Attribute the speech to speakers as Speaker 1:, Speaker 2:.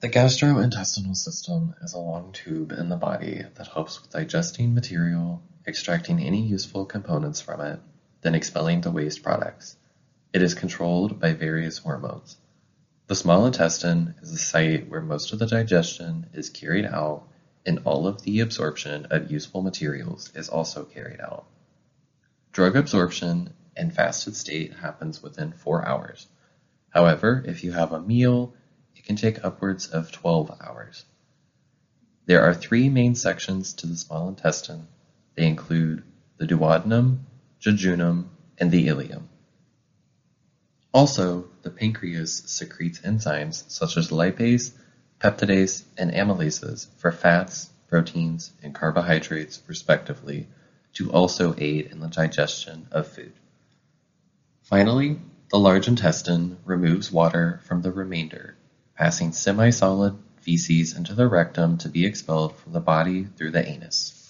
Speaker 1: The gastrointestinal system is a long tube in the body that helps with digesting material, extracting any useful components from it, then expelling the waste products. It is controlled by various hormones. The small intestine is the site where most of the digestion is carried out, and all of the absorption of useful materials is also carried out. Drug absorption in fasted state happens within 4 hours. However, if you have a meal, it can take upwards of 12 hours. There are 3 main sections to the small intestine. They include the duodenum, jejunum, and the ileum. Also, the pancreas secretes enzymes such as lipase, peptidase, and amylases for fats, proteins, and carbohydrates, respectively, to also aid in the digestion of food. Finally, the large intestine removes water from the remainder, passing semi-solid feces into the rectum to be expelled from the body through the anus.